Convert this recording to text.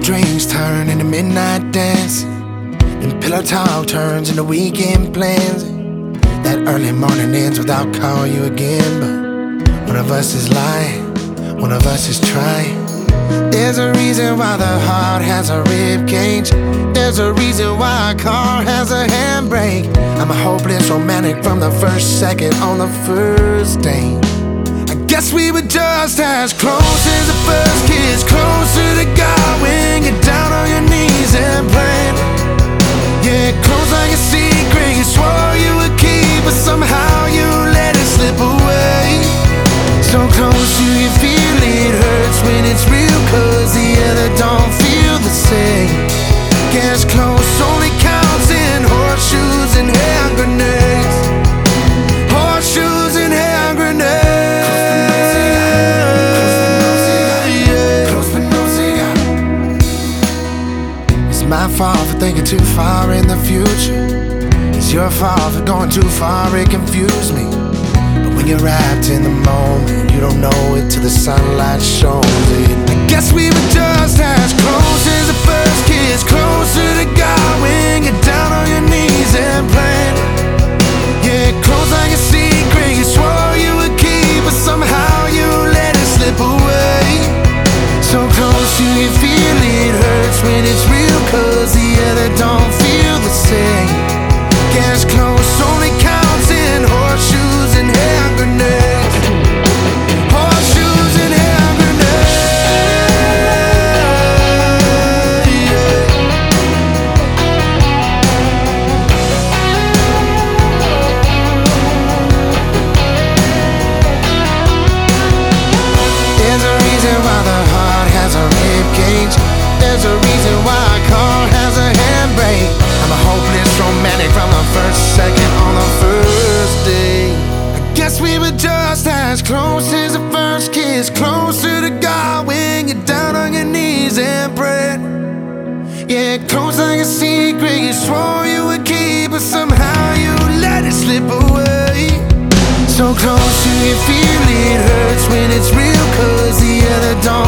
drinks turn into midnight dance, and pillow talk turns into weekend plans. That early morning ends without calling you again, but one of us is lying, one of us is trying. There's a reason why the heart has a rib cage. There's a reason why a car has a handbrake. I'm a hopeless romantic from the first second on the first date. I guess we were just as close as the first kiss, closer to God when you're down on your knees and praying. Yeah, close like a secret you swore you would keep, but somehow you let it slip away. So close you feel it hurts when it's real, cause the other don't feel the same. Guess close only counts in horseshoes and hand grenades. Horseshoes and hand grenades. It's my fault for thinking too far in the future. It's your fault for going too far, it confused me. When you're wrapped in the moment, you don't know it till the sunlight shows it. I guess we were just as close as the first kiss, closer to God when you're down on your knees and praying. Yeah, close like a secret you swore you would keep, but somehow you let it slip away. So close you feel it hurts when it's real, cause the other don't feel the same. Guess close only counts in horseshoes and hand grenades. Horseshoes and hand grenades. Yeah. There's a reason why the heart has a rib cage. There's a reason why a car has a handbrake. I'm a hopeless romantic from the first second on the first day. I guess we were just as close as the first kiss, closer to God when you're down on your knees and pray. Yeah, close like a secret you swore you would keep, but somehow you let it slip away. So close you feel it hurts when it's real, cause the other don't